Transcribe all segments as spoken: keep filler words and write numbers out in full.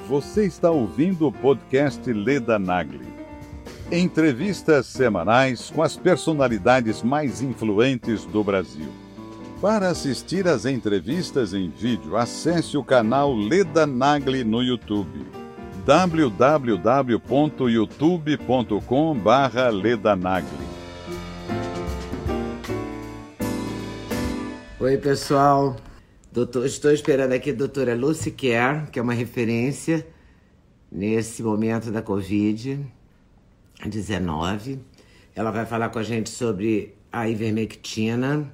Você está ouvindo o podcast Leda Nagli. Entrevistas semanais com as personalidades mais influentes do Brasil. Para assistir às entrevistas em vídeo, acesse o canal Leda Nagli no YouTube. w w w ponto youtube ponto com barra Leda Nagli. Oi, pessoal. Doutor, estou esperando aqui a doutora Lucy Kerr, que é uma referência nesse momento da covid dezenove. Ela vai falar com a gente sobre a ivermectina.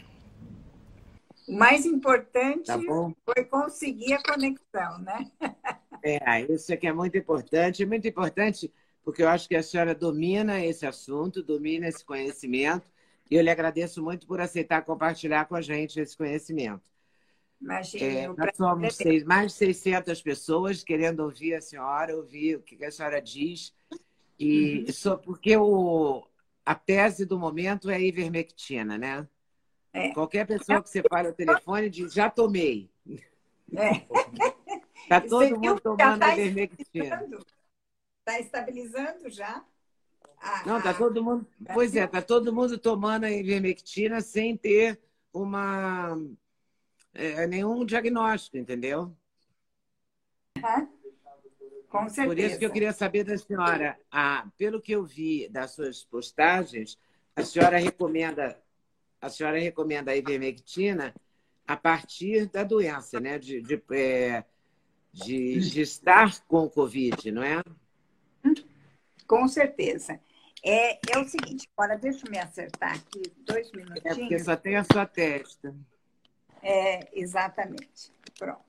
O mais importante Tá bom? foi conseguir a conexão, né? É, isso aqui é muito importante. É muito importante porque eu acho que a senhora domina esse assunto, domina esse conhecimento, e eu lhe agradeço muito por aceitar compartilhar com a gente esse conhecimento. Imagina, É, nós somos seis, mais de seiscentas pessoas querendo ouvir a senhora, ouvir o que a senhora diz. E uhum. só porque o, a tese do momento é a ivermectina, né? É. Qualquer pessoa que você fale ao telefone diz, já tomei. Está é. todo mundo tomando tá ivermectina. Está estabilizando já? A, Não, está todo mundo... A... Pois é, está todo mundo tomando a ivermectina sem ter uma... É, nenhum diagnóstico, entendeu? É, com certeza. Por isso que eu queria saber da senhora, ah, pelo que eu vi das suas postagens, a senhora recomenda, a senhora recomenda a ivermectina a partir da doença, né? De, de, é, de, de estar com o Covid, não é? Com certeza. É, é o seguinte, agora deixa eu me acertar aqui, dois minutinhos. É porque só tem a sua testa. É, exatamente. Pronto.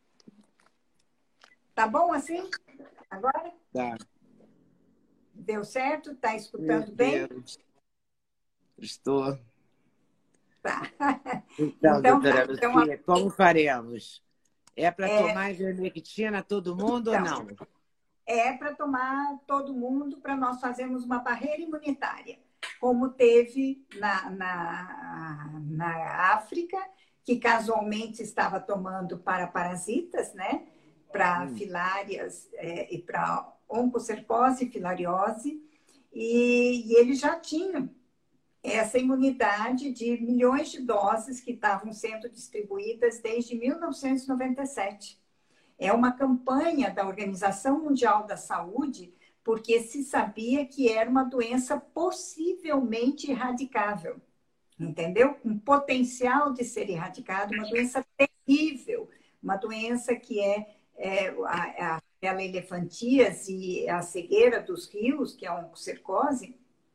Tá bom assim? Agora? Tá. Deu certo? Tá escutando bem? Estou. Tá. Então, então doutora tá, então, Lucia, como faremos? É para é... tomar ivermectina todo mundo então, ou não? É para tomar todo mundo, para nós fazermos uma barreira imunitária, como teve na, na, na África, que casualmente estava tomando para parasitas, né? Para hum. filárias é, e para oncocercose e filariose, e, e eles já tinham essa imunidade de milhões de doses que estavam sendo distribuídas desde mil novecentos e noventa e sete. É uma campanha da Organização Mundial da Saúde, porque se sabia que era uma doença possivelmente erradicável. Entendeu? Com potencial de ser erradicado, uma doença terrível, uma doença que é, é a, a, aquela elefantíase, a cegueira dos rios, que é a oncocercose,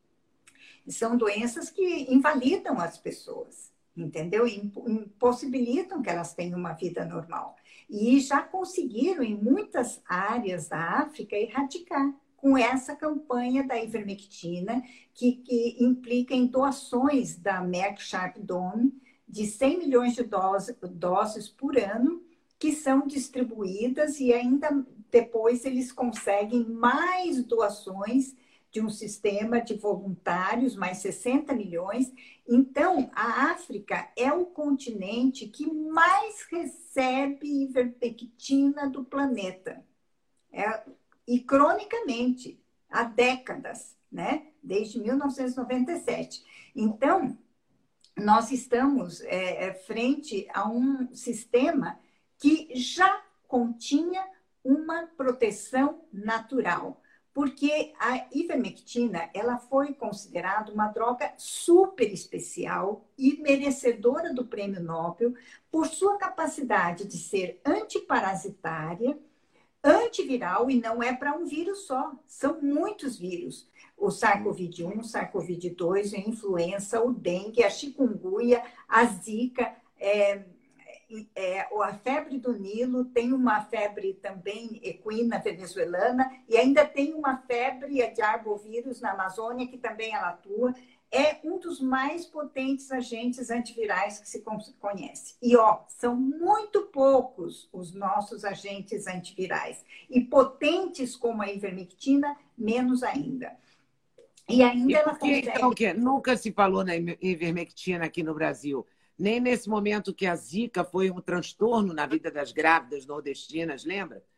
são doenças que invalidam as pessoas, entendeu? E impossibilitam que elas tenham uma vida normal. E já conseguiram, em muitas áreas da África, erradicar com essa campanha da ivermectina, que, que implica em doações da Merck Sharp Dohme de cem milhões de doses, doses por ano, que são distribuídas e ainda depois eles conseguem mais doações de um sistema de voluntários, mais sessenta milhões. Então, a África é o continente que mais recebe ivermectina do planeta. É... E cronicamente, há décadas, né? Desde mil novecentos e noventa e sete. Então, nós estamos é, frente a um sistema que já continha uma proteção natural, porque a ivermectina ela foi considerada uma droga super especial e merecedora do Prêmio Nobel por sua capacidade de ser antiparasitária, antiviral, e não é para um vírus só, são muitos vírus. O SARS-CoV um, o SARS-CoV dois, a influenza, o dengue, a chikungunya, a zika, é, é, a febre do Nilo, tem uma febre também equina venezuelana, e ainda tem uma febre de arbovírus na Amazônia, que também ela atua. É um dos mais potentes agentes antivirais que se conhece. E, ó, são muito poucos os nossos agentes antivirais. E potentes como a ivermectina, menos ainda. E ainda e ela por que, consegue... então, que nunca se falou na ivermectina aqui no Brasil? Nem nesse momento que a Zika foi um transtorno na vida das grávidas nordestinas, lembra?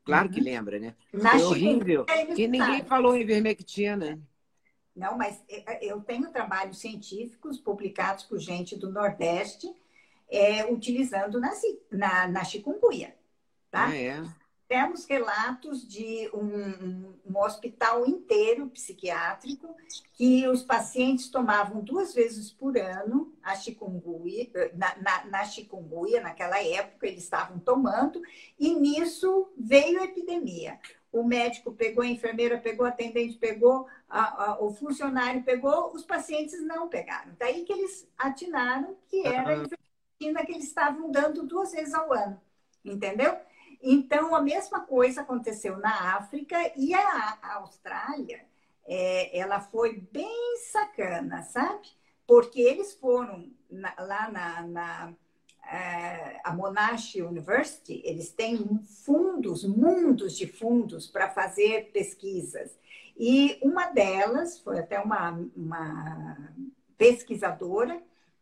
Claro que lembra, né? Na Foi chikungunya, horrível. eles E ninguém sabem. falou em ivermectina. Não, mas eu tenho trabalhos científicos publicados por gente do Nordeste é, utilizando na, ci- na, na chikungunya, Ah, tá? é? Temos relatos de um, um- um hospital inteiro psiquiátrico que os pacientes tomavam duas vezes por ano a chikungunya, na, na, na chikungunya, naquela época eles estavam tomando, e nisso veio a epidemia. O médico pegou, a enfermeira pegou, a atendente pegou, a- a- o funcionário pegou, os pacientes não pegaram. Daí que eles atinaram que era a Ah, ivermectina que eles estavam dando duas vezes ao ano, entendeu? Então, a mesma coisa aconteceu na África e a, a Austrália, é, ela foi bem sacana, sabe? Porque eles foram na- lá na, na é, a Monash University, eles têm fundos, mundos de fundos para fazer pesquisas. E uma delas, foi até uma, uma pesquisadora,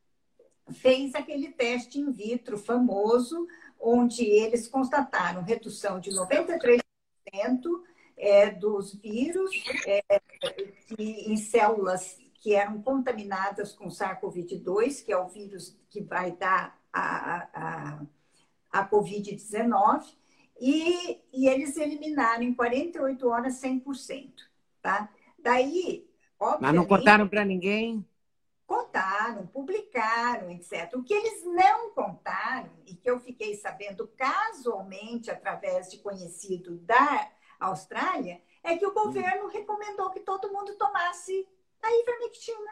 fez aquele teste in vitro famoso, onde eles constataram redução de noventa e três por cento é, dos vírus é, que, em células que eram contaminadas com SARS-CoV dois, que é o vírus que vai dar a, a, a covid dezenove, e, e eles eliminaram em quarenta e oito horas cem por cento. Tá? Daí, mas não obviamente, contaram para ninguém? contaram, publicaram, etcétera. O que eles não contaram, e que eu fiquei sabendo casualmente através de conhecido da Austrália, é que o governo recomendou que todo mundo tomasse a ivermectina.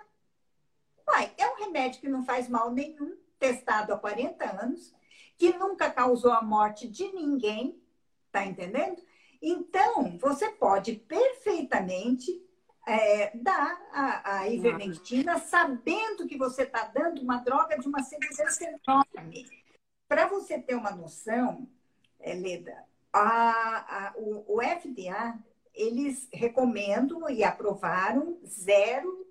Uai, é um remédio que não faz mal nenhum, testado há quarenta anos, que nunca causou a morte de ninguém, tá entendendo? Então, você pode perfeitamente é, dar a, a ivermectina sabendo que você está dando uma droga de uma segurança enorme. Para você ter uma noção, é, Leda, a, a, o, o F D A, eles recomendam e aprovaram zero vírgula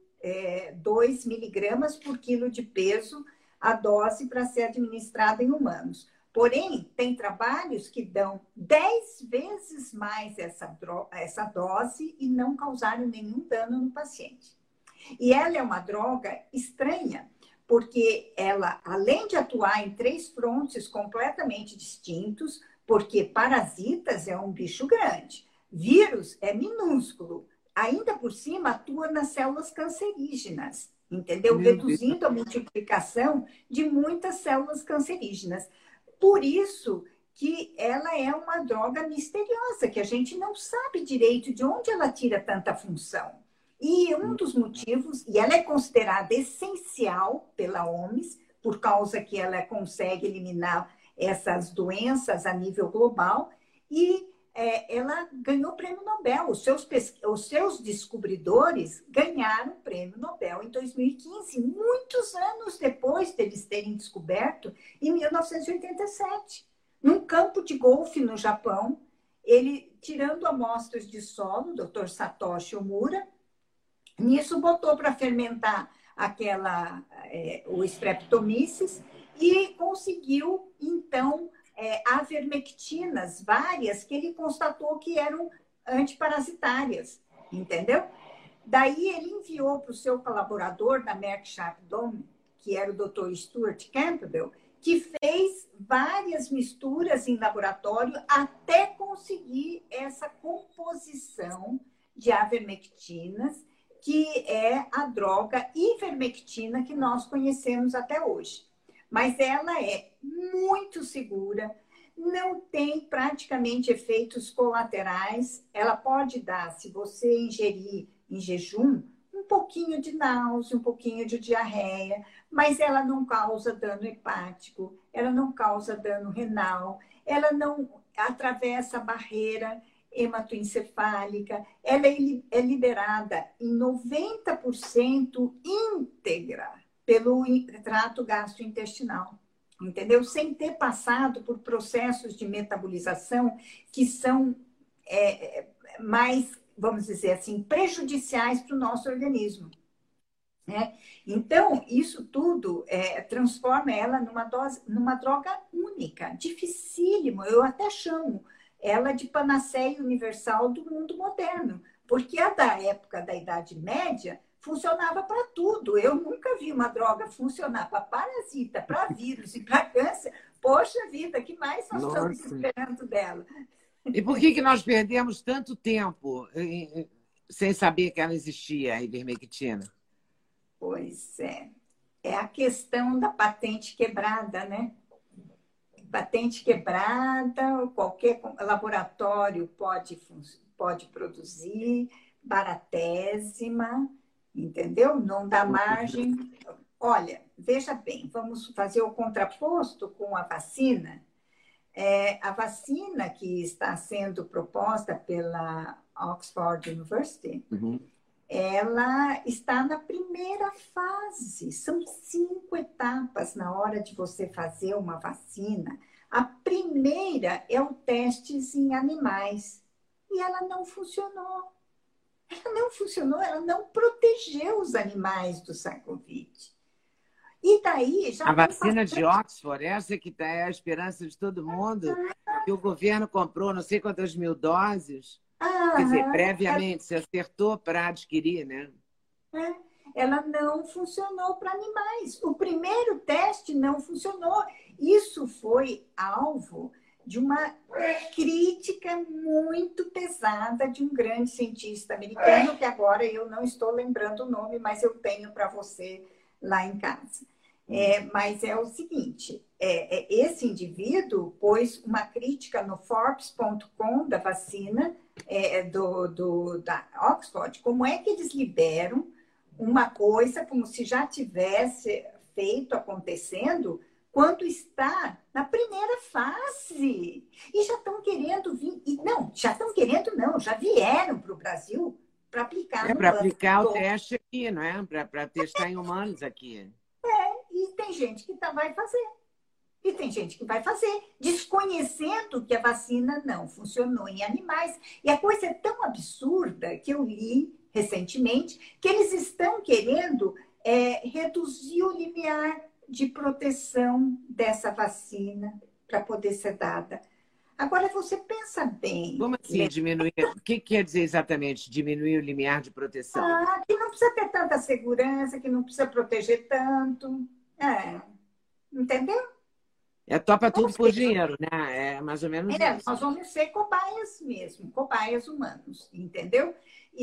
dois miligramas por quilo de peso a dose para ser administrada em humanos. Porém, tem trabalhos que dão dez vezes mais essa, essa dose e não causaram nenhum dano no paciente. E ela é uma droga estranha, porque ela, além de atuar em três frontes completamente distintos, porque parasitas é um bicho grande, vírus é minúsculo, ainda por cima atua nas células cancerígenas, entendeu? Meu Deus. Reduzindo a multiplicação de muitas células cancerígenas. Por isso que ela é uma droga misteriosa, que a gente não sabe direito de onde ela tira tanta função. E um dos motivos, e ela é considerada essencial pela O M S, por causa que ela consegue eliminar essas doenças a nível global, e é, ela ganhou o prêmio Nobel. Os seus, os seus descobridores ganharam o prêmio Nobel em dois mil e quinze, muitos anos depois deles terem descoberto, em mil novecentos e oitenta e sete, num campo de golfe no Japão, ele, tirando amostras de solo, o doutor Satoshi Omura, nisso botou para fermentar aquela, é, o Streptomyces e conseguiu, então, é, avermectinas várias que ele constatou que eram antiparasitárias, entendeu? Daí ele enviou para o seu colaborador da Merck Sharp Dohme, que era o doutor Stuart Campbell, que fez várias misturas em laboratório até conseguir essa composição de avermectinas, que é a droga ivermectina que nós conhecemos até hoje. Mas ela é muito segura, não tem praticamente efeitos colaterais. Ela pode dar, se você ingerir em jejum, um pouquinho de náusea, um pouquinho de diarreia, mas ela não causa dano hepático, ela não causa dano renal, ela não atravessa a barreira hematoencefálica, ela é liberada em noventa por cento íntegra pelo trato gastrointestinal, entendeu? Sem ter passado por processos de metabolização que são é, mais, vamos dizer assim, prejudiciais para o nosso organismo. Né? Então, isso tudo é, transforma ela numa, dose, numa droga única, dificílimo, eu até chamo ela de panaceia universal do mundo moderno, porque a da época da Idade Média funcionava para tudo. Eu nunca vi uma droga funcionar para parasita, para vírus e para câncer. Poxa vida, que mais nós Nossa. estamos esperando dela? E por que, que nós perdemos tanto tempo sem saber que ela existia, a ivermectina? Pois é. É a questão da patente quebrada, né? Patente quebrada, qualquer laboratório pode, pode produzir, baratésima, entendeu? Não dá margem. Olha, veja bem, vamos fazer o contraposto com a vacina. É, a vacina que está sendo proposta pela Oxford University, uhum. ela está na primeira fase. São cinco etapas na hora de você fazer uma vacina. A primeira é o teste em animais. E ela não funcionou. Ela não funcionou, ela não protegeu os animais do SARS-CoV. E daí já a vacina passando... de Oxford, essa que é a esperança de todo mundo, ah, que o governo comprou não sei quantas mil doses. Ah, quer dizer, previamente, se acertou para adquirir, né? É, ela não funcionou para animais. O primeiro teste não funcionou. Isso foi alvo de uma crítica muito pesada de um grande cientista americano, que agora eu não estou lembrando o nome, mas eu tenho para você lá em casa. É, mas é o seguinte, é, é, esse indivíduo pôs uma crítica no Forbes ponto com da vacina é, do, do, da Oxford, como é que eles liberam uma coisa como se já tivesse feito, acontecendo, quando está na primeira fase. E já estão querendo vir, e não, já estão querendo não, já vieram para o Brasil para aplicar é, no para aplicar o teste aqui, não é? Para testar em humanos aqui. E tem gente que tá, vai fazer. E tem gente que vai fazer, desconhecendo que a vacina não funcionou em animais. E a coisa é tão absurda que eu li recentemente que eles estão querendo é, reduzir o limiar de proteção dessa vacina para poder ser dada. Agora, você pensa bem... Como assim diminuir? O que quer dizer exatamente diminuir o limiar de proteção? Ah, que não precisa ter tanta segurança, que não precisa proteger tanto. É, entendeu? É topa tudo por dinheiro, né? É mais ou menos é, isso. Nós vamos ser cobaias mesmo, cobaias humanos, entendeu?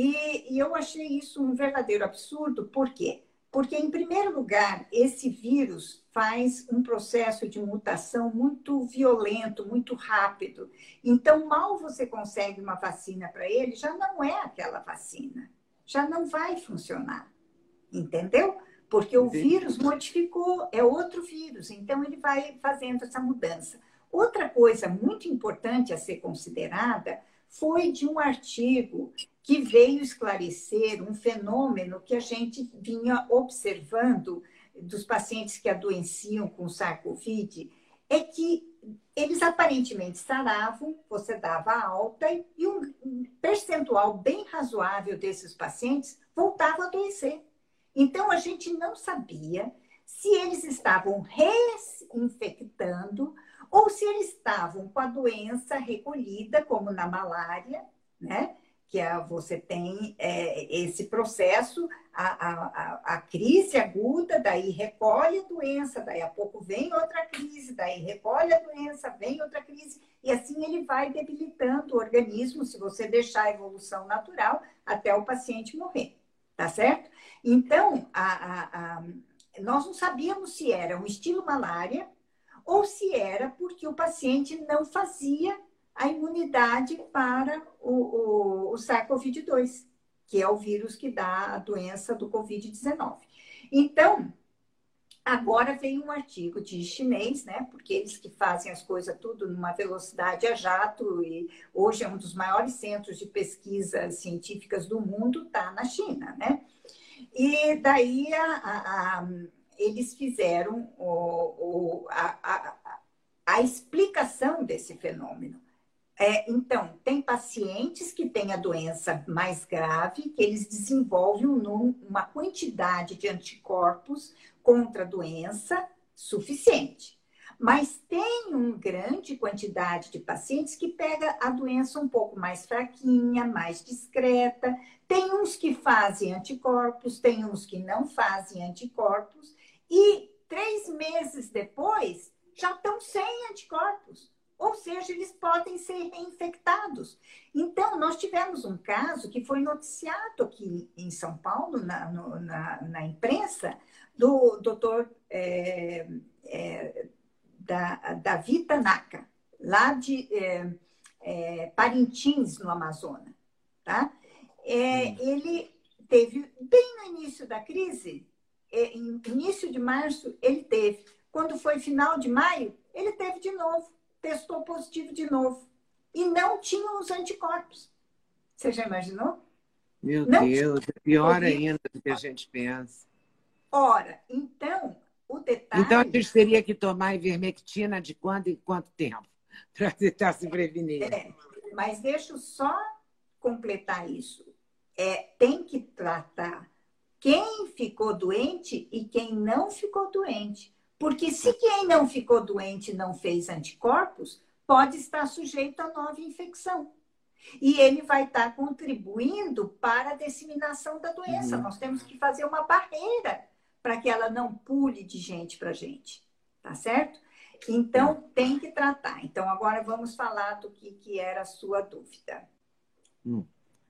E, e eu achei isso um verdadeiro absurdo, por quê? Porque, em primeiro lugar, esse vírus faz um processo de mutação muito violento, muito rápido. Então, mal você consegue uma vacina para ele, já não é aquela vacina. Já não vai funcionar, entendeu? Porque o vírus modificou, é outro vírus, então ele vai fazendo essa mudança. Outra coisa muito importante a ser considerada foi de um artigo que veio esclarecer um fenômeno que a gente vinha observando dos pacientes que adoeciam com SARS-CoV, é que eles aparentemente saravam, você dava alta e um percentual bem razoável desses pacientes voltava a adoecer. Então, a gente não sabia se eles estavam reinfectando ou se eles estavam com a doença recolhida, como na malária, né? Que é, você tem é, esse processo, a, a, a crise aguda, daí recolhe a doença, daí a pouco vem outra crise, daí recolhe a doença, vem outra crise, e assim ele vai debilitando o organismo, se você deixar a evolução natural, até o paciente morrer, tá certo? Então, a, a, a, nós não sabíamos se era um estilo malária ou se era porque o paciente não fazia a imunidade para o, o, o SARS-CoV dois, que é o vírus que dá a doença do covid dezenove. Então, agora vem um artigo de chinês, né? Porque eles que fazem as coisas tudo numa velocidade a jato, e hoje é um dos maiores centros de pesquisas científicas do mundo, está na China, né? E daí a, a, a, eles fizeram o, o, a, a, a explicação desse fenômeno. É, então, tem pacientes que têm a doença mais grave, que eles desenvolvem um, uma quantidade de anticorpos contra a doença suficiente. Mas tem uma grande quantidade de pacientes que pega a doença um pouco mais fraquinha, mais discreta. Tem uns que fazem anticorpos, tem uns que não fazem anticorpos. E três meses depois, já estão sem anticorpos. Ou seja, eles podem ser reinfectados. Então, nós tivemos um caso que foi noticiado aqui em São Paulo, na, no, na, na imprensa, do doutor é, é, da, Davi Tanaka, lá de é, é, Parintins, no Amazonas. Tá? É, ele teve, bem no início da crise, é, em início de março, ele teve. Quando foi final de maio, ele teve de novo. Testou positivo de novo. E não tinham os anticorpos. Você já imaginou? Meu não Deus, é pior ainda do que a gente pensa. Ora, então, o detalhe... Então, a gente teria que tomar ivermectina de quando em quanto tempo? Para tentar se prevenir. É, mas deixa eu só completar isso. É, tem que tratar quem ficou doente e quem não ficou doente. Porque se quem não ficou doente não fez anticorpos, pode estar sujeito a nova infecção. E ele vai estar contribuindo para a disseminação da doença. Uhum. Nós temos que fazer uma barreira para que ela não pule de gente para gente. Tá certo? Então, uhum. tem que tratar. Então, agora vamos falar do que, que era a sua dúvida. Hum.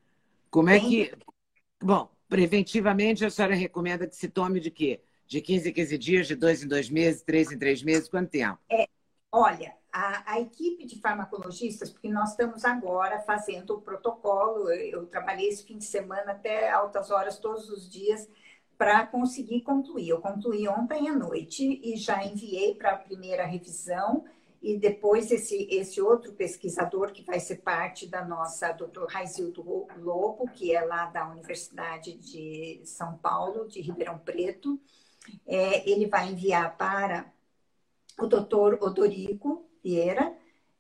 Como é que... Bom, preventivamente a senhora recomenda que se tome de quê? De quinze em quinze dias, de dois em dois meses, três em três meses, quanto tempo? É, olha, a, a equipe de farmacologistas, porque nós estamos agora fazendo o protocolo, eu, eu trabalhei esse fim de semana até altas horas, todos os dias, para conseguir concluir. Eu concluí ontem à noite e já enviei para a primeira revisão, e depois esse, esse outro pesquisador, que vai ser parte da nossa, doutor Raizildo Lobo, que é lá da Universidade de São Paulo, de Ribeirão Preto, É, ele vai enviar para o doutor Odorico Vieira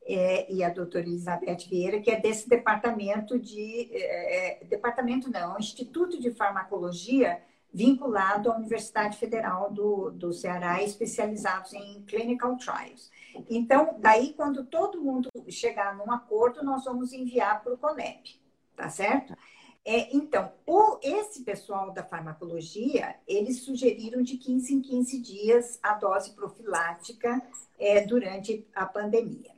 é, e a doutora Elizabeth Vieira, que é desse departamento de... É, departamento não, Instituto de Farmacologia vinculado à Universidade Federal do, do Ceará, especializados em clinical trials. Então, daí, quando todo mundo chegar num acordo, nós vamos enviar para o CONEP, tá certo? É, então, o, esse pessoal da farmacologia, eles sugeriram de quinze em quinze dias a dose profilática é, durante a pandemia.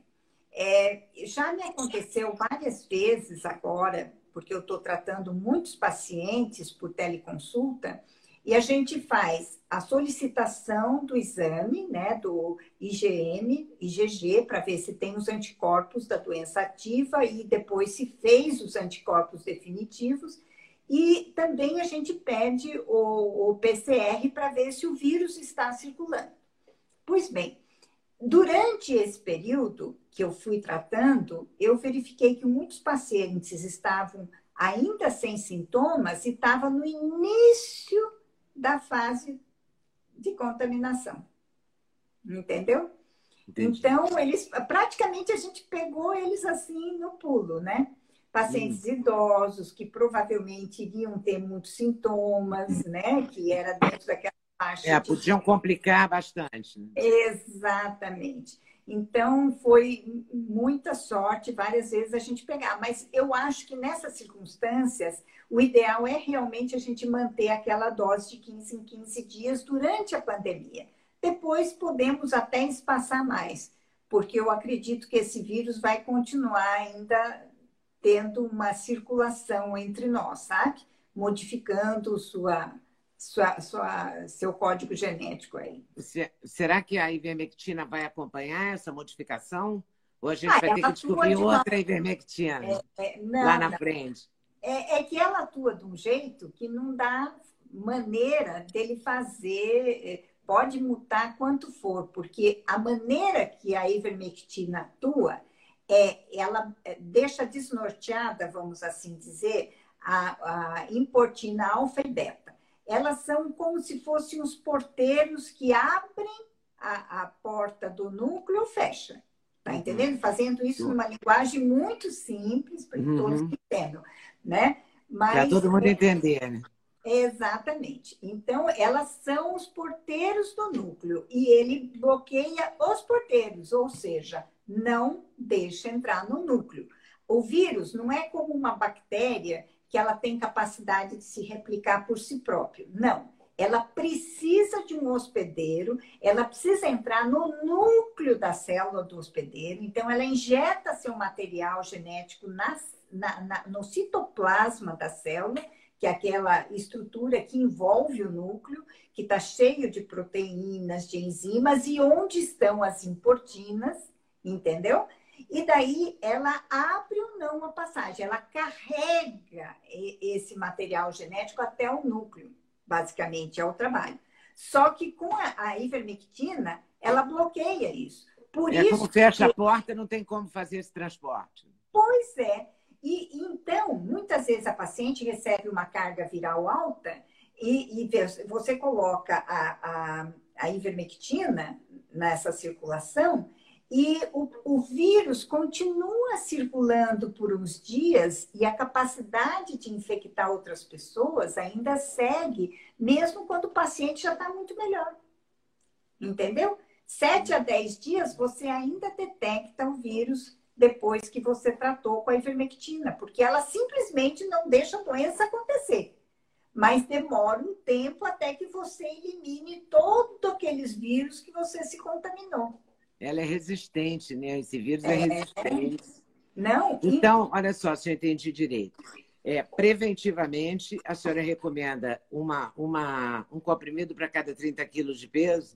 É, já me aconteceu várias vezes agora, porque eu estou tratando muitos pacientes por teleconsulta, e a gente faz a solicitação do exame, né, do I G M, I G G, para ver se tem os anticorpos da doença ativa e depois se fez os anticorpos definitivos. E também a gente pede o, o P C R para ver se o vírus está circulando. Pois bem, durante esse período que eu fui tratando, eu verifiquei que muitos pacientes estavam ainda sem sintomas e estavam no início da fase de contaminação. Entendeu? Entendi. Então, eles, praticamente a gente pegou eles assim no pulo, né? Pacientes hum. idosos que provavelmente iriam ter muitos sintomas, né? Que era dentro daquela faixa. É, de... podiam complicar bastante. Né? Exatamente. Então, foi muita sorte, várias vezes a gente pegar. Mas eu acho que nessas circunstâncias, o ideal é realmente a gente manter aquela dose de quinze em quinze dias durante a pandemia. Depois podemos até espaçar mais, porque eu acredito que esse vírus vai continuar ainda tendo uma circulação entre nós, sabe? Modificando sua... Sua, sua, seu código genético aí. Será que a ivermectina vai acompanhar essa modificação? Ou a gente ah, vai ter que descobrir de outra uma... ivermectina é, é, não, lá na não. frente? É, é que ela atua de um jeito que não dá maneira dele fazer, pode mutar quanto for, porque a maneira que a ivermectina atua, é, ela deixa desnorteada, vamos assim dizer, a, a importina alfa e beta. Elas são como se fossem os porteiros que abrem a, a porta do núcleo e fecham. Tá entendendo? Fazendo isso numa linguagem muito simples, para que uhum. todos entendam. Né? Para todo mundo é, entender. Né? Exatamente. Então, elas são os porteiros do núcleo e ele bloqueia os porteiros, ou seja, não deixa entrar no núcleo. O vírus não é como uma bactéria que ela tem capacidade de se replicar por si próprio. Não. Ela precisa de um hospedeiro, ela precisa entrar no núcleo da célula do hospedeiro, então ela injeta seu material genético nas, na, na, no citoplasma da célula, que é aquela estrutura que envolve o núcleo, que está cheio de proteínas, de enzimas, e onde estão as importinas, entendeu? E daí ela abre ou não a passagem, ela carrega esse material genético até o núcleo. Basicamente, é o trabalho. Só que com a, a ivermectina, ela bloqueia isso. Por é isso como fecha que... a porta, não tem como fazer esse transporte. Pois é. E, então, muitas vezes a paciente recebe uma carga viral alta e, e você coloca a, a, a ivermectina nessa circulação e o, o vírus continua circulando por uns dias e a capacidade de infectar outras pessoas ainda segue, mesmo quando o paciente já está muito melhor. Entendeu? Sete a dez dias você ainda detecta o vírus depois que você tratou com a ivermectina, porque ela simplesmente não deixa a doença acontecer. Mas demora um tempo até que você elimine todos aqueles vírus que você se contaminou. Ela é resistente, né? Esse vírus é, é resistente. Não? Então, olha só, se eu entendi direito. É, preventivamente, a senhora recomenda uma, uma, um comprimido para cada trinta quilos de peso?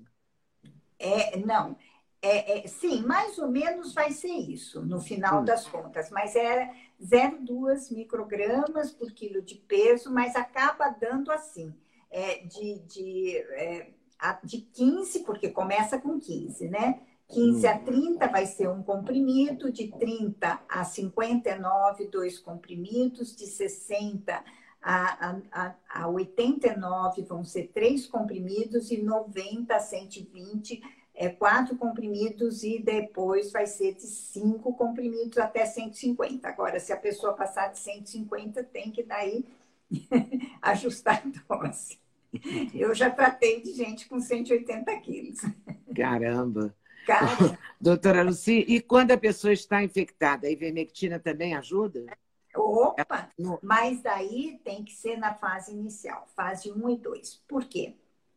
É, não. É, é, sim, mais ou menos vai ser isso, no final hum. das contas. Mas é zero vírgula dois microgramas por quilo de peso, mas acaba dando assim, é, de, de, é, de quinze, porque começa com quinze, né? quinze a trinta vai ser um comprimido, de trinta a cinquenta e nove, dois comprimidos, de sessenta a, a, a oitenta e nove vão ser três comprimidos, e noventa a cento e vinte, é, quatro comprimidos, e depois vai ser de cinco comprimidos até cento e cinquenta. Agora, se a pessoa passar de cento e cinquenta, tem que daí ajustar a dose. Eu já tratei de gente com cento e oitenta quilos. Caramba! Cara. Doutora Lucy, e quando a pessoa está infectada, a ivermectina também ajuda? Opa! Mas daí tem que ser na fase inicial, fase um e dois. Por quê?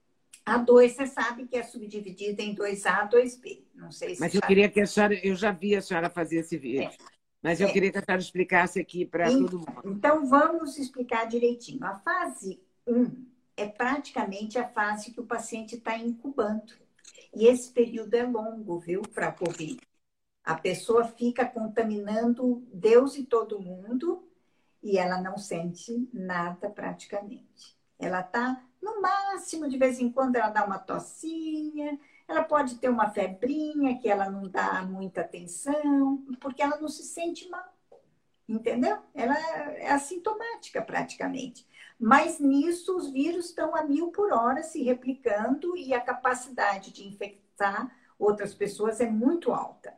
A dois, você sabe que é subdividida em dois A e dois B. Não sei se Mas eu sabe. queria que a senhora, eu já vi a senhora fazer esse vídeo, é. mas eu é. queria que a senhora explicasse aqui para todo mundo. Então, vamos explicar direitinho. A fase um é praticamente a fase que o paciente está incubando. E esse período é longo, viu, para a Covid. A pessoa fica contaminando Deus e todo mundo e ela não sente nada praticamente. Ela está, no máximo, de vez em quando, ela dá uma tossinha, ela pode ter uma febrinha que ela não dá muita atenção, porque ela não se sente mal. Entendeu? Ela é assintomática praticamente. Mas nisso os vírus estão a mil por hora se replicando e a capacidade de infectar outras pessoas é muito alta.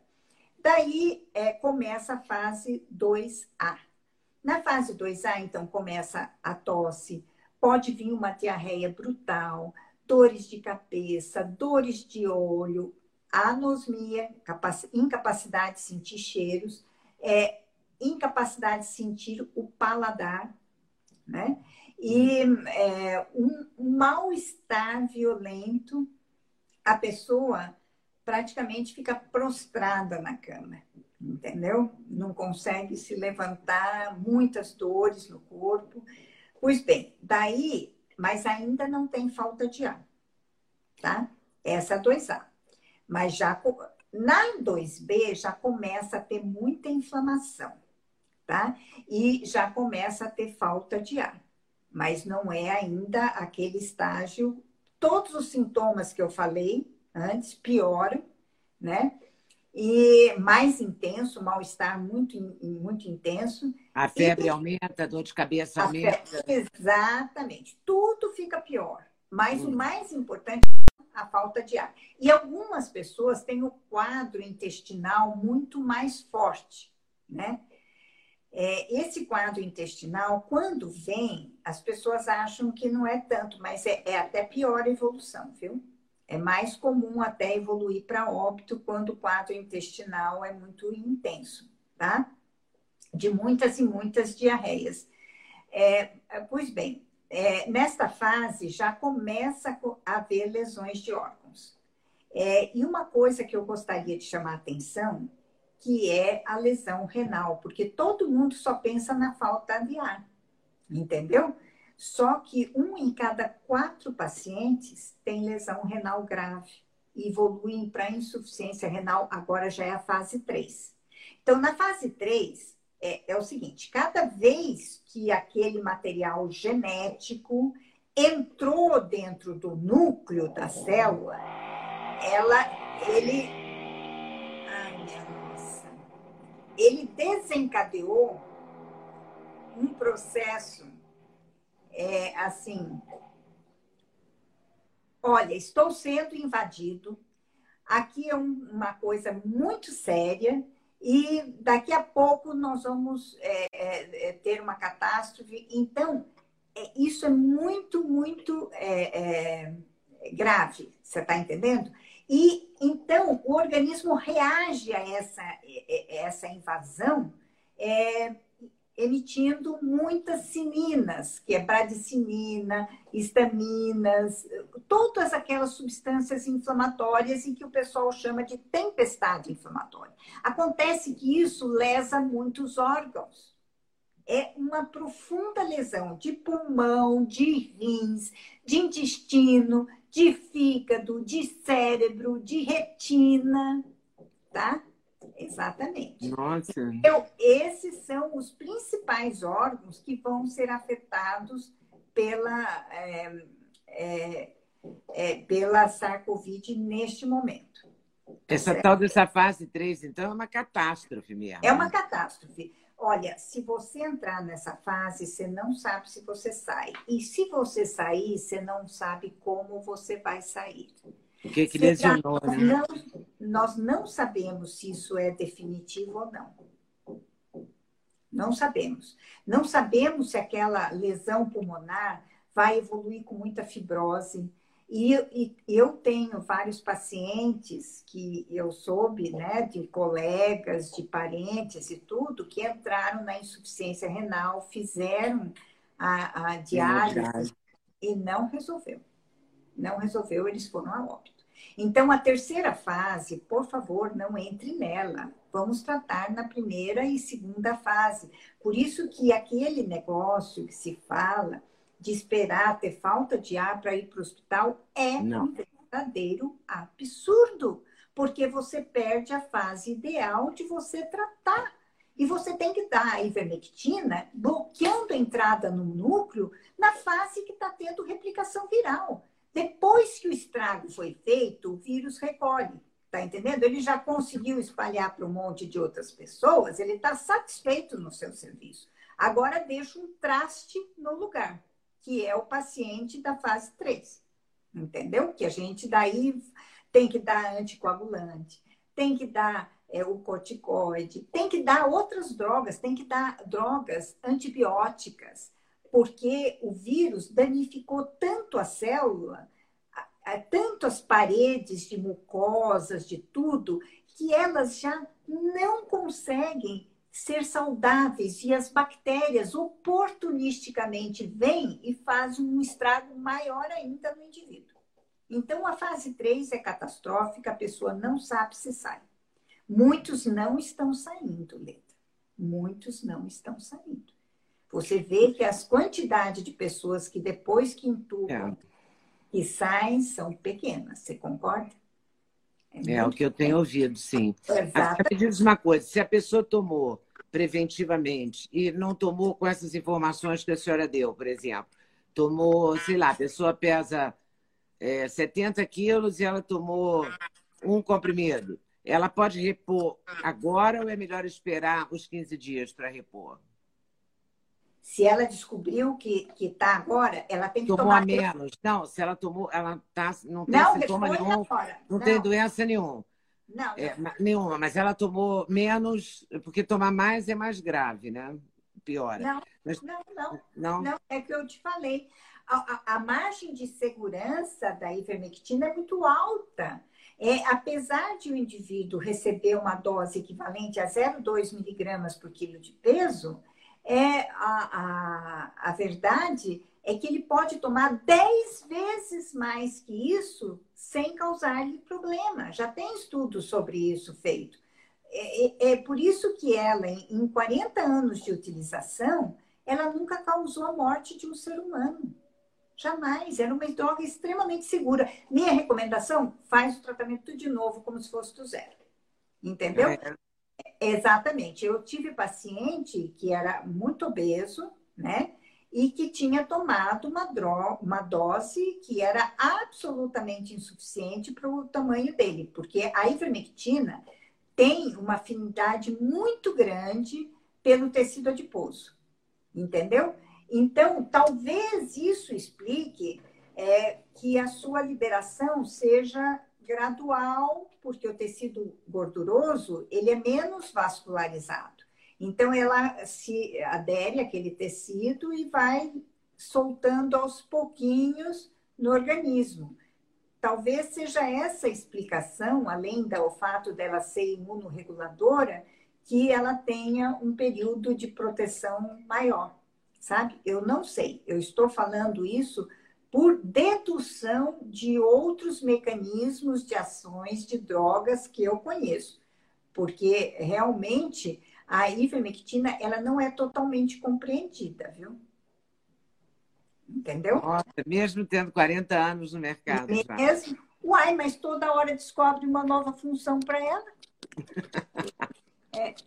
Daí é, começa a fase dois A. Na fase dois A, então, começa a tosse, pode vir uma diarreia brutal, dores de cabeça, dores de olho, anosmia, incapacidade de sentir cheiros, é, incapacidade de sentir o paladar, né? E é, um, um mal-estar violento, a pessoa praticamente fica prostrada na cama, entendeu? Não consegue se levantar, muitas dores no corpo. Pois bem, daí, mas ainda não tem falta de ar, tá? Essa é a dois A. Mas já na dois B já começa a ter muita inflamação, tá? E já começa a ter falta de ar. Mas não é ainda aquele estágio. Todos os sintomas que eu falei antes pioram, né? E mais intenso, mal-estar muito, muito intenso. A febre e... aumenta, a dor de cabeça a aumenta. Febre, exatamente. Tudo fica pior. Mas hum. o mais importante é a falta de ar. E algumas pessoas têm o quadro intestinal muito mais forte, né? É, esse quadro intestinal, quando vem, as pessoas acham que não é tanto, mas é, é até pior a evolução, viu? É mais comum até evoluir para óbito quando o quadro intestinal é muito intenso, tá? De muitas e muitas diarreias. É, pois bem, é, nesta fase já começa a haver lesões de órgãos. É, e uma coisa que eu gostaria de chamar a atenção, que é a lesão renal, porque todo mundo só pensa na falta de ar, entendeu? Só que um em cada quatro pacientes tem lesão renal grave e evoluem para insuficiência renal, agora já é a fase três. Então, na fase três, é, é o seguinte, cada vez que aquele material genético entrou dentro do núcleo da célula, ela, ele, ai, minha nossa, ele desencadeou um processo, é, assim, olha, estou sendo invadido, aqui é um, uma coisa muito séria e daqui a pouco nós vamos é, é, ter uma catástrofe. Então, é, isso é muito, muito é, é, grave, você está entendendo? E, então, o organismo reage a essa, essa invasão é, emitindo muitas cininas, que é bradicinina, histaminas, todas aquelas substâncias inflamatórias em que o pessoal chama de tempestade inflamatória. Acontece que isso lesa muitos órgãos. É uma profunda lesão de pulmão, de rins, de intestino, de fígado, de cérebro, de retina, tá? Exatamente. Nossa. Então, esses são os principais órgãos que vão ser afetados pela, é, é, é, pela SARS-CoV neste momento. Essa certo? tal dessa fase três, então, é uma catástrofe mesmo. É uma catástrofe. Olha, se você entrar nessa fase, você não sabe se você sai. E se você sair, você não sabe como você vai sair. O que que Será- lesionou, né? não, nós não sabemos se isso é definitivo ou não. Não sabemos. Não sabemos se aquela lesão pulmonar vai evoluir com muita fibrose. E, e eu tenho vários pacientes que eu soube, né, de colegas, de parentes e tudo, que entraram na insuficiência renal, fizeram a, a diálise e não resolveu. Não resolveu, eles foram a óbito. Então, a terceira fase, por favor, não entre nela. Vamos tratar na primeira e segunda fase. Por isso que aquele negócio que se fala de esperar ter falta de ar para ir para o hospital é Não. um verdadeiro absurdo, porque você perde a fase ideal de você tratar. E você tem que dar a ivermectina bloqueando a entrada no núcleo na fase que está tendo replicação viral. Depois que o estrago foi feito, o vírus recolhe, tá entendendo? Ele já conseguiu espalhar para um monte de outras pessoas, ele está satisfeito no seu serviço. Agora deixa um traste no lugar, que é o paciente da fase três, entendeu? Que a gente daí tem que dar anticoagulante, tem que dar é, o corticoide, tem que dar outras drogas, tem que dar drogas antibióticas, porque o vírus danificou tanto a célula, tanto as paredes de mucosas, de tudo, que elas já não conseguem ser saudáveis e as bactérias oportunisticamente vêm e fazem um estrago maior ainda no indivíduo. Então, a fase três é catastrófica, a pessoa não sabe se sai. Muitos não estão saindo, Leda. Muitos não estão saindo. Você vê que as quantidades de pessoas que depois que entubam É. e saem são pequenas. Você concorda? É, é o que eu tenho ouvido, sim. Exato. Me diz uma coisa, se a pessoa tomou preventivamente e não tomou com essas informações que a senhora deu, por exemplo, tomou, sei lá, a pessoa pesa é, setenta quilos e ela tomou um comprimido, ela pode repor agora ou é melhor esperar os quinze dias para repor? Se ela descobriu que está agora, ela tem que Tomou tomar... a menos. Não, se ela tomou, ela tá, não tem Não, sintoma responde nenhum, agora. não, Não. tem doença nenhuma. Não, É, não. nenhuma, mas ela tomou menos, porque tomar mais é mais grave, né? Piora. Não, Mas, não, não, não? não, é que eu te falei. A, a, a margem de segurança da ivermectina é muito alta. É, apesar de o indivíduo receber uma dose equivalente a zero vírgula dois miligramas por quilo de peso, é, a, a, a verdade é que ele pode tomar dez vezes mais que isso sem causar-lhe problema. Já tem estudos sobre isso feito. É, é, é por isso que ela, em quarenta anos de utilização, ela nunca causou a morte de um ser humano. Jamais. Era uma droga extremamente segura. Minha recomendação, faz o tratamento de novo, como se fosse do zero. Entendeu? É. Exatamente. Eu tive paciente que era muito obeso, né? E que tinha tomado uma, droga, uma dose que era absolutamente insuficiente para o tamanho dele, porque a ivermectina tem uma afinidade muito grande pelo tecido adiposo, entendeu? Então, talvez isso explique é, que a sua liberação seja gradual, porque o tecido gorduroso ele é menos vascularizado. Então, ela se adere àquele tecido e vai soltando aos pouquinhos no organismo. Talvez seja essa a explicação, além do fato dela ser imunorreguladora, que ela tenha um período de proteção maior, sabe? Eu não sei, eu estou falando isso por dedução de outros mecanismos de ações de drogas que eu conheço, porque realmente a ivermectina ela não é totalmente compreendida, viu? Entendeu? Nossa, mesmo tendo quarenta anos no mercado já. Mesmo. Uai, mas toda hora descobre uma nova função para ela. É.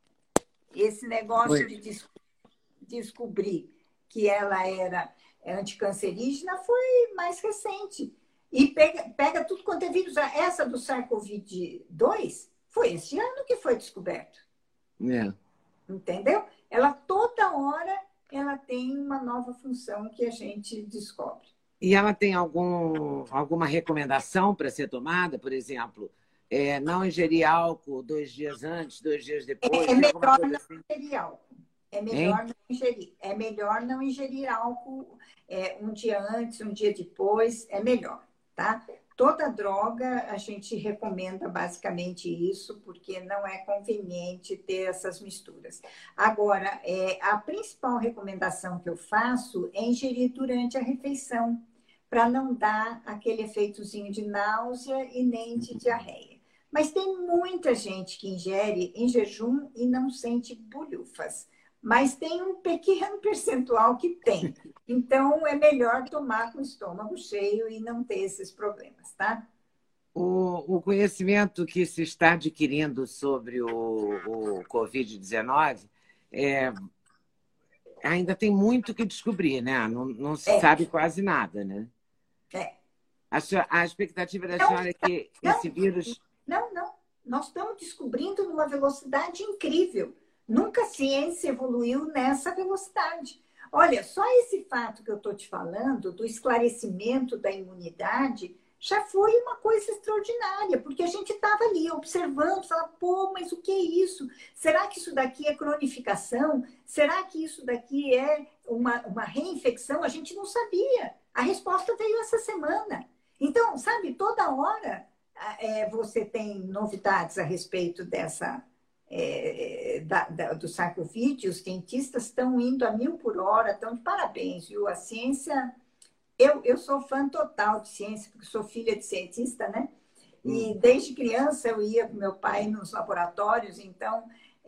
Esse negócio Oi. de des descobrir que ela era anticancerígena foi mais recente. E pega, pega tudo quanto é vírus. Essa do SARS-CoV dois foi esse ano que foi descoberto. É. Entendeu? Ela toda hora ela tem uma nova função que a gente descobre. E ela tem algum, alguma recomendação para ser tomada? Por exemplo, é, não ingerir álcool dois dias antes, dois dias depois? É, é melhor não assim? ingerir álcool. É melhor hein? não ingerir. É melhor não ingerir álcool é, um dia antes, um dia depois. É melhor, tá? Toda droga a gente recomenda basicamente isso, porque não é conveniente ter essas misturas. Agora, é, a principal recomendação que eu faço é ingerir durante a refeição, para não dar aquele efeitozinho de náusea e nem de diarreia. Mas tem muita gente que ingere em jejum e não sente bolhufas. Mas tem um pequeno percentual que tem. Então, é melhor tomar com o estômago cheio e não ter esses problemas, tá? O, o conhecimento que se está adquirindo sobre o, o covid dezenove é, ainda tem muito que descobrir, né? Não, não se é. sabe quase nada, né? É. A, sua, a expectativa da não, senhora é que não, esse vírus... Não, não. Nós estamos descobrindo numa velocidade incrível. Nunca a ciência evoluiu nessa velocidade. Olha, só esse fato que eu estou te falando, do esclarecimento da imunidade, já foi uma coisa extraordinária, porque a gente estava ali observando, falando, pô, mas o que é isso? Será que isso daqui é cronificação? Será que isso daqui é uma, uma reinfecção? A gente não sabia. A resposta veio essa semana. Então, sabe, toda hora é, você tem novidades a respeito dessa... É, da, da, do SARS-CoV, os cientistas estão indo a mil por hora, estão de parabéns, viu? A ciência, eu, eu sou fã total de ciência, porque sou filha de cientista, né? E hum. desde criança eu ia com meu pai nos laboratórios, então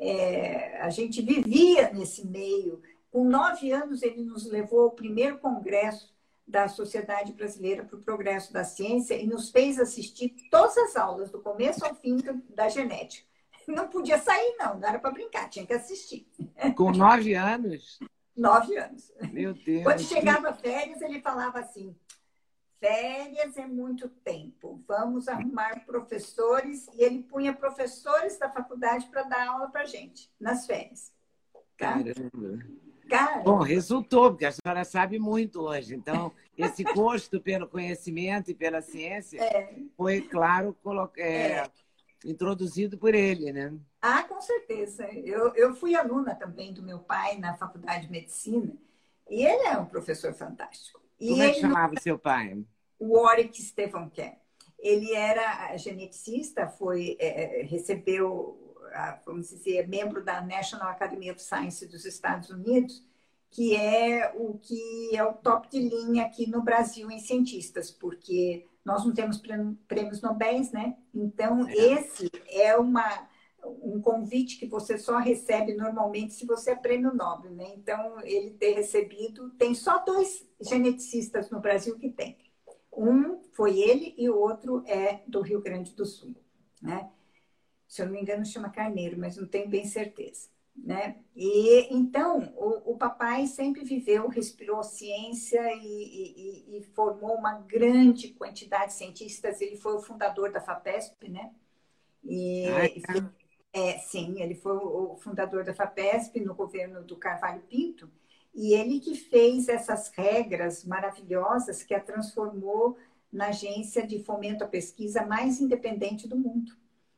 é, a gente vivia nesse meio. Com nove anos ele nos levou ao primeiro congresso da Sociedade Brasileira para o Progresso da Ciência e nos fez assistir todas as aulas, do começo ao fim da genética. Não podia sair, não, não era para brincar, tinha que assistir. Com nove anos? Nove anos. Meu Deus. Quando chegava férias, ele falava assim, férias é muito tempo, vamos arrumar professores, e ele punha professores da faculdade para dar aula para a gente, nas férias. Tá? Caramba. Caramba. Bom, resultou, porque a senhora sabe muito hoje, então esse gosto pelo conhecimento e pela ciência é. foi, claro, colocar... É... É. introduzido por ele, né? Ah, com certeza. Eu, eu fui aluna também do meu pai na Faculdade de Medicina, e ele é um professor fantástico. E Como é que ele, chamava o seu pai? o Warwick Stefancare, ele era geneticista, foi, é, recebeu, vamos dizer, membro da National Academy of Science dos Estados Unidos, que é o que é o top de linha aqui no Brasil em cientistas, porque nós não temos prêmios Nobel, né? Então, É. esse é uma, um convite que você só recebe normalmente se você é prêmio Nobel, né? Então, ele ter recebido... Tem só dois geneticistas no Brasil que tem. Um foi ele e o outro é do Rio Grande do Sul, né? Se eu não me engano, chama Carneiro, mas não tenho bem certeza. Né? E então o, o papai sempre viveu, respirou ciência e, e, e formou uma grande quantidade de cientistas. Ele foi o fundador da FAPESP, né? E, Ah, é. É, sim, ele foi o fundador da FAPESP no governo do Carvalho Pinto, e ele que fez essas regras maravilhosas que a transformou na agência de fomento à pesquisa mais independente do mundo.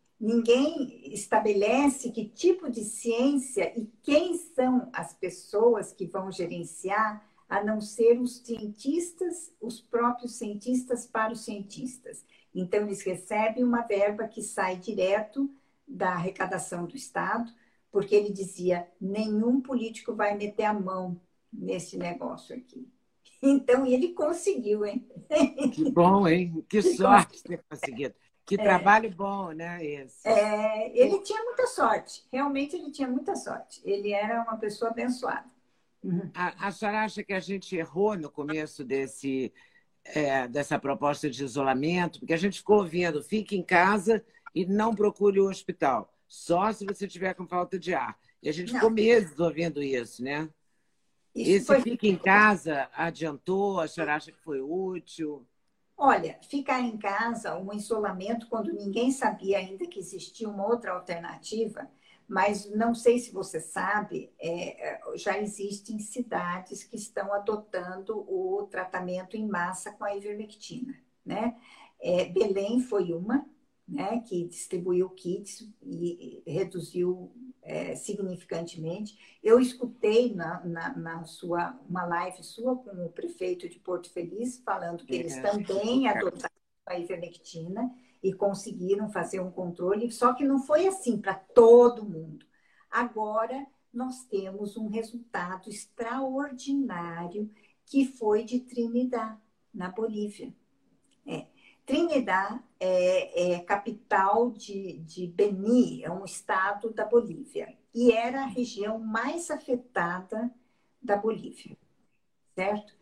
Ninguém estabelece que tipo de ciência e quem são as pessoas que vão gerenciar, a não ser os cientistas, os próprios cientistas para os cientistas. Então, eles recebem uma verba que sai direto da arrecadação do Estado, porque ele dizia, nenhum político vai meter a mão nesse negócio aqui. Então, ele conseguiu, hein? que bom, hein? Que sorte ter conseguido. Que É. Trabalho bom, né? Esse. É, ele tinha muita sorte, realmente ele tinha muita sorte. Ele era uma pessoa abençoada. Uhum. A, a senhora acha que a gente errou no começo desse, é, dessa proposta de isolamento? Porque a gente ficou ouvindo, fique em casa e não procure o hospital, só se você tiver com falta de ar. E a gente Não. ficou meses ouvindo isso, né? Isso Esse foi... fique em casa adiantou? A senhora acha que foi útil? Olha, ficar em casa, um isolamento, quando ninguém sabia ainda que existia uma outra alternativa, mas não sei se você sabe, é, já existem cidades que estão adotando o tratamento em massa com a ivermectina, né? É, Belém foi uma, né, que distribuiu kits e reduziu é, significantemente. Eu escutei na, na, na sua, uma live sua com o prefeito de Porto Feliz, falando que é, eles também adotaram a ivermectina e conseguiram fazer um controle, só que não foi assim para todo mundo. Agora, nós temos um resultado extraordinário que foi de Trinidad, na Bolívia. É. Trinidad é, é capital de, de Beni, é um estado da Bolívia, e era a região mais afetada da Bolívia, certo?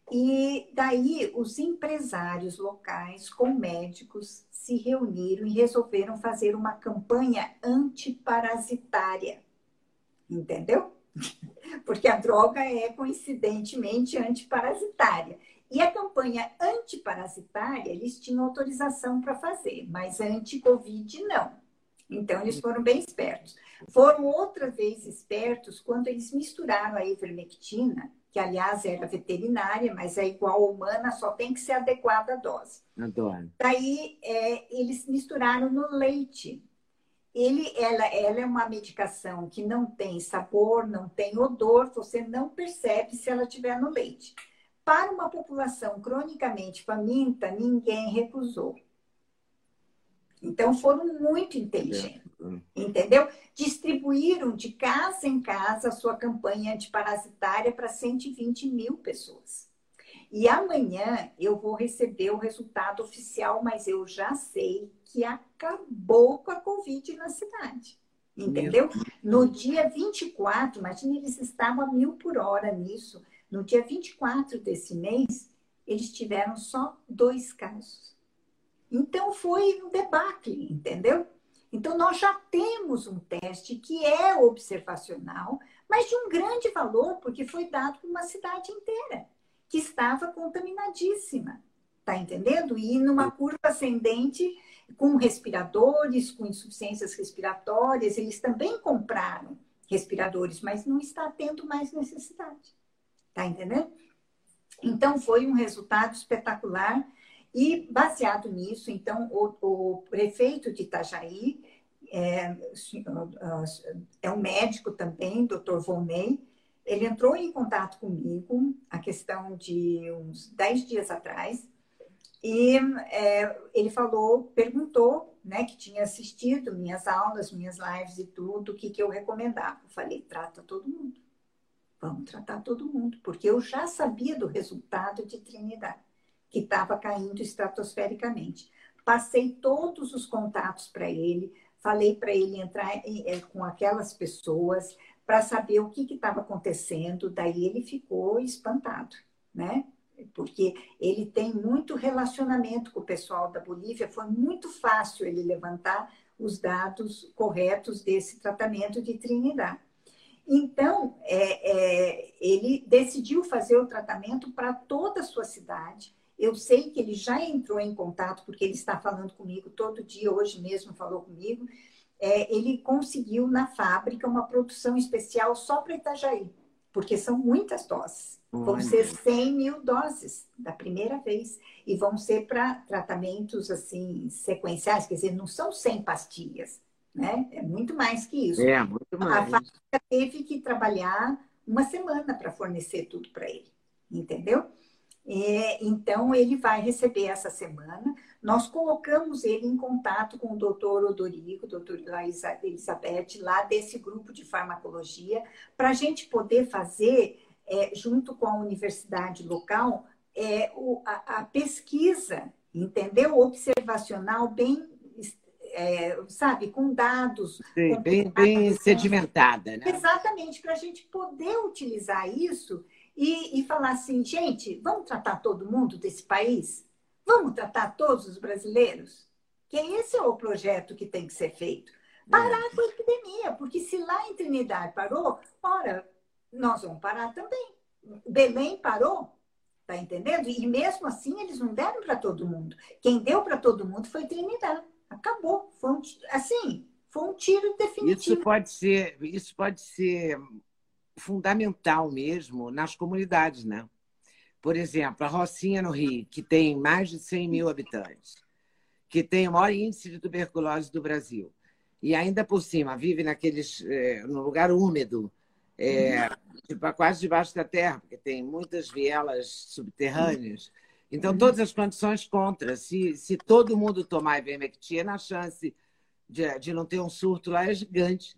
E daí os empresários locais com médicos se reuniram e resolveram fazer uma campanha antiparasitária, entendeu? Porque a droga é coincidentemente antiparasitária. E a campanha antiparasitária, eles tinham autorização para fazer, mas anti-Covid não. Então, eles foram bem espertos. Foram outra vez espertos quando eles misturaram a ivermectina, que, aliás, era veterinária, mas é igual à humana, só tem que ser adequada a dose. Adoro. Daí, é, eles misturaram no leite. Ele, ela, ela é uma medicação que não tem sabor, não tem odor, você não percebe se ela estiver no leite. Para uma população cronicamente faminta, ninguém recusou. Então, foram muito inteligentes, entendeu? Distribuíram de casa em casa a sua campanha antiparasitária para cento e vinte mil pessoas. E amanhã eu vou receber o resultado oficial, mas eu já sei que acabou com a Covid na cidade. Entendeu? No dia vinte e quatro, imagina, eles estavam a mil por hora nisso. No dia vinte e quatro desse mês, eles tiveram só dois casos. Então, foi um debacle, entendeu? Então, nós já temos um teste que é observacional, mas de um grande valor, porque foi dado para uma cidade inteira, que estava contaminadíssima, tá entendendo? E numa curva ascendente, com respiradores, com insuficiências respiratórias, eles também compraram respiradores, mas não está tendo mais necessidade. Tá entendendo? Então, foi um resultado espetacular E, baseado nisso, então, o, o prefeito de Itajaí, é, é um médico também, doutor Volney, ele entrou em contato comigo, a questão de uns dez dias atrás, e é, ele falou, perguntou, né, que tinha assistido minhas aulas, minhas lives e tudo, o que, que eu recomendava. Eu falei, trata todo mundo. Vamos tratar todo mundo, porque eu já sabia do resultado de Trinidad, que estava caindo estratosfericamente. Passei todos os contatos para ele, falei para ele entrar em, é, com aquelas pessoas para saber o que estava acontecendo, daí ele ficou espantado, né? Porque ele tem muito relacionamento com o pessoal da Bolívia, foi muito fácil ele levantar os dados corretos desse tratamento de Trinidad. Então, é, é, ele decidiu fazer o tratamento para toda a sua cidade. Eu sei que ele já entrou em contato, porque ele está falando comigo todo dia, hoje mesmo falou comigo. É, ele conseguiu na fábrica uma produção especial só para Itajaí, porque são muitas doses. Vão ser cem mil doses da primeira vez. E vão ser para tratamentos assim, sequenciais, quer dizer, não são cem pastilhas, né? É muito mais que isso. É, muito mais. A fábrica teve que trabalhar uma semana para fornecer tudo para ele, entendeu? É, então, ele vai receber essa semana. Nós colocamos ele em contato com o doutor Odorico, doutor Elizabeth, lá desse grupo de farmacologia, para a gente poder fazer, é, junto com a universidade local, é, o, a, a pesquisa, entendeu? Observacional, bem, é, sabe, com dados. Sim, com bem, bem sedimentada, né? Exatamente, para a gente poder utilizar isso e, e falar assim, gente, vamos tratar todo mundo desse país? Vamos tratar todos os brasileiros? Que esse é o projeto que tem que ser feito. Parar é. com a epidemia, porque se lá em Trinidad parou, ora, nós vamos parar também. Belém parou, tá entendendo? E mesmo assim, eles não deram para todo mundo. Quem deu para todo mundo foi Trinidad. Acabou. Foi um, assim, foi um tiro definitivo. Isso pode ser, isso pode ser fundamental mesmo nas comunidades, né? Por exemplo, a Rocinha, no Rio, que tem mais de cem mil habitantes, que tem o maior índice de tuberculose do Brasil, e ainda por cima vive naqueles, é, num lugar úmido, é, tipo, quase debaixo da terra, porque tem muitas vielas subterrâneas. Então, todas as condições contra. Se, se todo mundo tomar ivermectina, a chance de, de não ter um surto lá é gigante.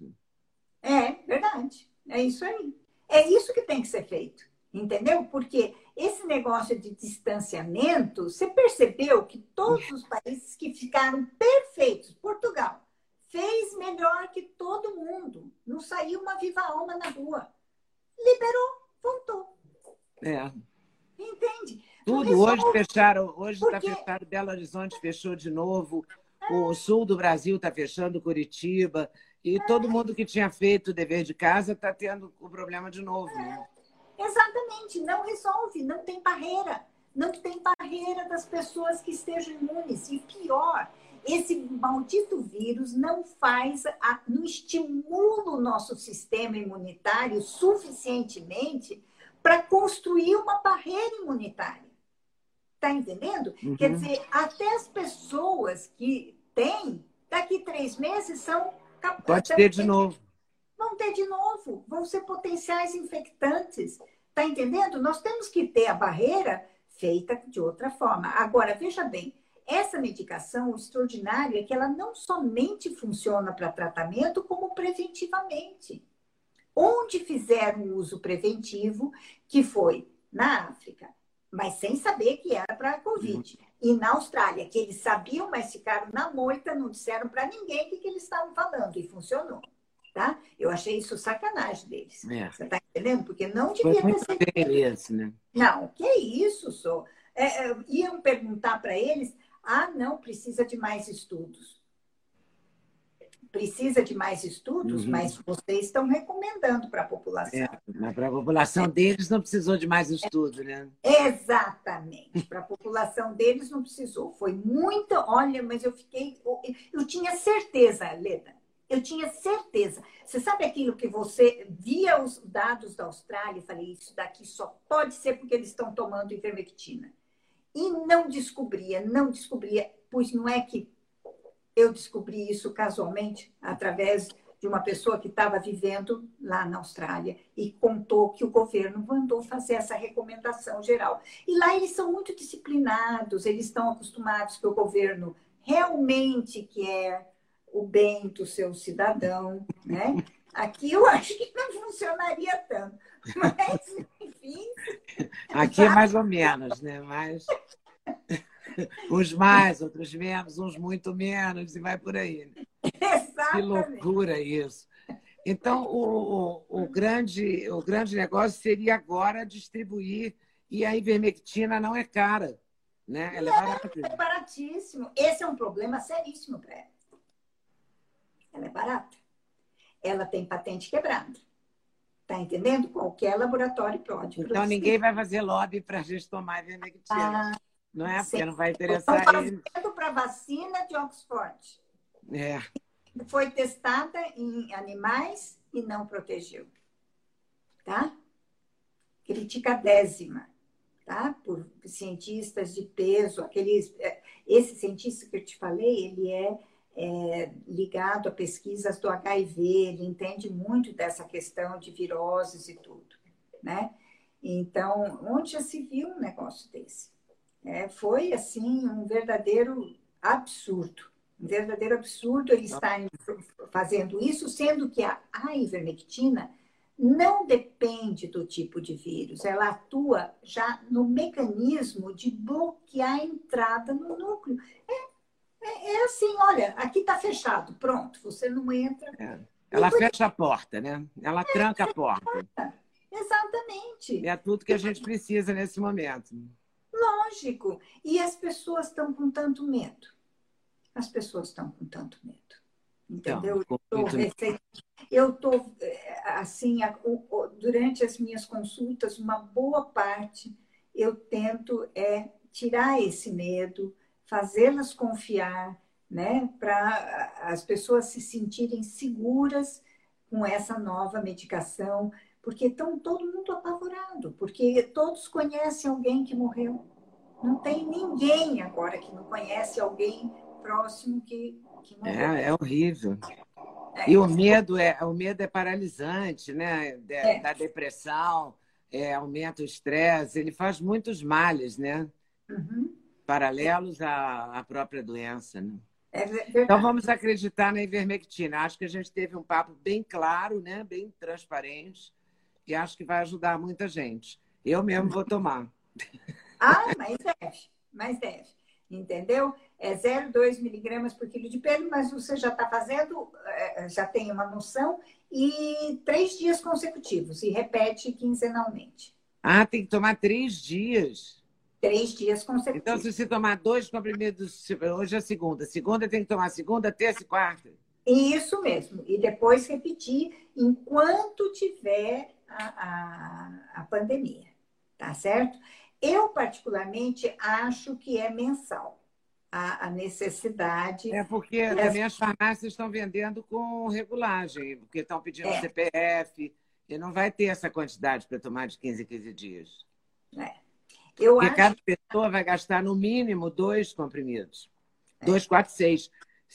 É, verdade. É isso aí. É isso que tem que ser feito. Entendeu? Porque esse negócio de distanciamento, você percebeu que todos os países que ficaram perfeitos, Portugal, fez melhor que todo mundo. Não saiu uma viva alma na rua. Liberou, voltou. É. Entende? Tudo. Hoje fecharam, hoje está porque... fechado, Belo Horizonte fechou de novo, é. O sul do Brasil está fechando, Curitiba, e é. todo mundo que tinha feito o dever de casa está tendo o problema de novo. É. Né? Exatamente, não resolve, não tem barreira. Não tem barreira das pessoas que estejam imunes. E pior, esse maldito vírus não faz, a, não estimula o nosso sistema imunitário suficientemente para construir uma barreira imunitária. Está entendendo? Uhum. Quer dizer, até as pessoas que têm, daqui três meses são capazes. Pode ter de novo. Vão ter de novo, vão ser potenciais infectantes. Está entendendo? Nós temos que ter a barreira feita de outra forma. Agora, veja bem, essa medicação, o extraordinário é que ela não somente funciona para tratamento, como preventivamente. Onde fizeram o uso preventivo, que foi na África, mas sem saber que era para a Covid. E na Austrália, que eles sabiam, mas ficaram na moita, não disseram para ninguém o que, que eles estavam falando, e funcionou. Tá? Eu achei isso sacanagem deles. É. Você está entendendo? Porque não devia ter sido isso, né? Não, que isso, só. É, é, iam perguntar para eles, ah, não, precisa de mais estudos. Precisa de mais estudos, uhum. mas vocês estão recomendando para a população. É, mas para a população é. deles não precisou de mais estudo, né? Exatamente. Para a população deles não precisou. Foi muito, olha, mas eu fiquei... Eu, eu tinha certeza, Leda, eu tinha certeza. Você sabe aquilo que você via os dados da Austrália e falei, isso daqui só pode ser porque eles estão tomando ivermectina. E não descobria, não descobria, pois não é que eu descobri isso casualmente, através de uma pessoa que estava vivendo lá na Austrália e contou que o governo mandou fazer essa recomendação geral. E lá eles são muito disciplinados, eles estão acostumados que o governo realmente quer o bem do seu cidadão, né? Aqui eu acho que não funcionaria tanto, mas, enfim... Aqui é mais ou menos, né? Mas uns mais, outros menos, uns muito menos, e vai por aí. Exatamente. Que loucura isso. Então, o, o, o, grande, o grande negócio seria agora distribuir, e a ivermectina não é cara, né? Ela é barata. É baratíssimo. Esse é um problema seríssimo para ela. Ela é barata. Ela tem patente quebrada. Tá entendendo? Qualquer laboratório pode Então, produzir. ninguém vai fazer lobby para a gente tomar ivermectina. Ah, não é? Porque não vai interessar Estão eles. fazendo para a vacina de Oxford. É. Foi testada em animais e não protegeu. Tá? Criticadésima. Tá? Por cientistas de peso. Aqueles, esse cientista que eu te falei, ele é... É, ligado a pesquisas do H I V, ele entende muito dessa questão de viroses e tudo, né? Então, onde já se viu um negócio desse? É, foi, assim, um verdadeiro absurdo. Um verdadeiro absurdo eles estarem fazendo isso, sendo que a, a ivermectina não depende do tipo de vírus, ela atua já no mecanismo de bloquear a entrada no núcleo. É É assim, olha, aqui está fechado, pronto, você não entra. É. Ela fecha a porta, né? Ela tranca a porta. Exatamente. É tudo que a gente precisa nesse momento. Lógico. E as pessoas estão com tanto medo. As pessoas estão com tanto medo. Entendeu? Então, eu estou, assim, durante as minhas consultas, uma boa parte eu tento é tirar esse medo, fazê-las confiar, né, para as pessoas se sentirem seguras com essa nova medicação, porque estão todo mundo apavorado, porque todos conhecem alguém que morreu. Não tem ninguém agora que não conhece alguém próximo que, que morreu. É, é horrível. É. E o medo é, o medo é paralisante, né? De, é. Da depressão, é, aumenta o estresse, ele faz muitos males, né? Uhum. Paralelos à, à própria doença. Né? É verdade. Então, vamos acreditar na ivermectina. Acho que a gente teve um papo bem claro, né? Bem transparente, e acho que vai ajudar muita gente. Eu mesmo vou tomar. Ah, mas deve, mas deve. Entendeu? É zero vírgula dois miligramas por quilo de pelo, mas você já está fazendo, já tem uma noção, e três dias consecutivos, e repete quinzenalmente. Ah, tem que tomar três dias. Três dias consecutivos. Então, se você tomar dois comprimidos, hoje é segunda. Segunda tem que tomar segunda, terça e quarta. Isso mesmo. E depois repetir enquanto tiver a, a, a pandemia. Tá certo? Eu, particularmente, acho que é mensal a, a necessidade. É porque as... também as farmácias estão vendendo com regulagem, porque estão pedindo é. C P F, e não vai ter essa quantidade para tomar de quinze em quinze dias. É. Eu porque acho... cada pessoa vai gastar no mínimo dois comprimidos. É. Dois, quatro, seis.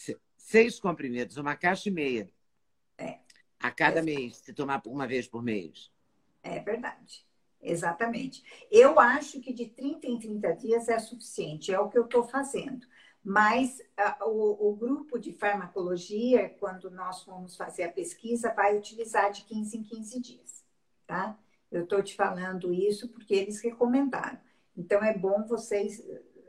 Seis comprimidos, uma caixa e meia. É. A cada é. mês, se tomar uma vez por mês. É verdade. Exatamente. Eu acho que de trinta em trinta dias é suficiente, é o que eu estou fazendo. Mas a, o, o grupo de farmacologia, quando nós formos fazer a pesquisa, vai utilizar de quinze em quinze dias, tá? Eu estou te falando isso porque eles recomendaram. Então, é bom vocês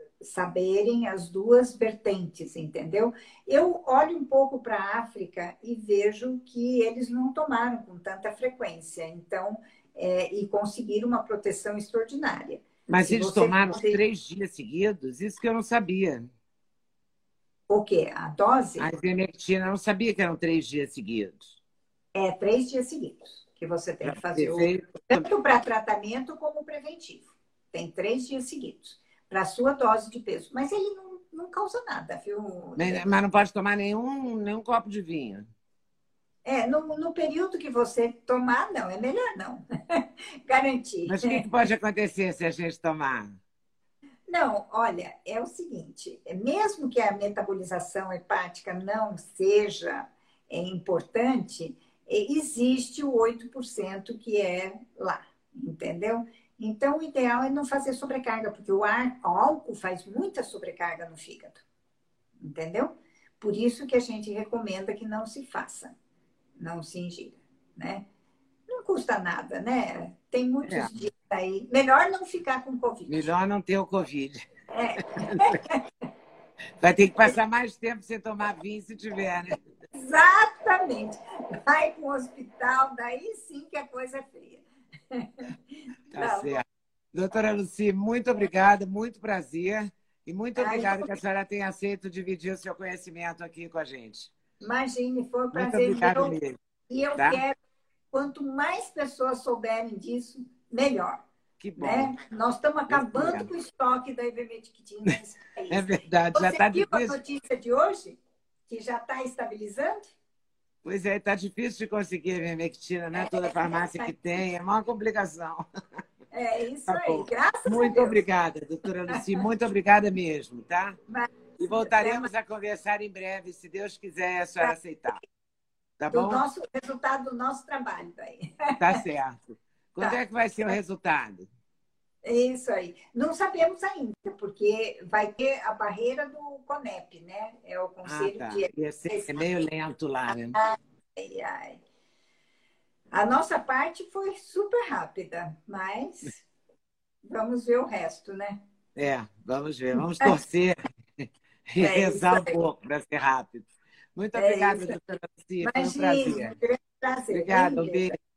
saberem as duas vertentes, entendeu? Eu olho um pouco para a África e vejo que eles não tomaram com tanta frequência. Então... É, e conseguir uma proteção extraordinária. Mas Se eles tomaram você... três dias seguidos? Isso que eu não sabia. O quê? A dose? A ivermectina, eu não sabia que eram três dias seguidos. É, três dias seguidos que você tem que fazer. O... Tanto para tratamento como preventivo. Tem três dias seguidos. Para a sua dose de peso. Mas ele não, não causa nada, viu? Mas, mas não pode tomar nenhum, nenhum copo de vinho. É, no, no período que você tomar, não, é melhor não. Garantir. Mas o que, que pode acontecer se a gente tomar? Não, olha, é o seguinte, mesmo que a metabolização hepática não seja é, importante, existe o oito por cento que é lá, entendeu? Então, o ideal é não fazer sobrecarga, porque o ar- o álcool faz muita sobrecarga no fígado, entendeu? Por isso que a gente recomenda que não se faça, não se ingira, né? Não custa nada, né? Tem muitos É, dias aí. Melhor não ficar com Covid. melhor não ter o Covid. É, Vai ter que passar mais tempo sem tomar vinho se tiver, né? exatamente. Vai para o hospital, daí sim que a coisa é feia. Tá Tá bom. certo. Doutora Lucy, muito obrigada, muito prazer. E muito Aí, obrigada que a senhora tenha aceito dividir o seu conhecimento aqui com a gente. imagine, foi um Muito prazer obrigada meu. mesmo, E eu tá? quero, quanto mais pessoas souberem disso, melhor. Que bom. Né? Nós estamos Isso acabando mesmo. com o estoque da ivermectina nesse país. É verdade, já Você está viu a difícil. notícia de hoje? Que já está estabilizando? Pois é, está difícil de conseguir a ivermectina, né? Toda farmácia que tem, é uma complicação. É isso Tá aí, bom. graças a Muito Deus. obrigada, doutora Lucy, muito obrigada mesmo, tá? Mas, E voltaremos a conversar em breve, se Deus quiser e a senhora aceitar. Tá do bom? nosso resultado do nosso trabalho daí. Tá certo. Quando Tá. é que vai ser o resultado? É isso aí. Não sabemos ainda, porque vai ter a barreira do CONEP, né? É o Ah, Conselho tá. de Ia ser é meio lento lá, né? Ai, ai. A nossa parte foi super rápida, mas vamos ver o resto, né? É, vamos ver. Vamos torcer e É isso rezar um aí. pouco para ser rápido. Muito É obrigada, isso aí. doutora Lucy. Foi um Imagina, prazer. um grande prazer. Obrigada, Bem um beijo. mesmo.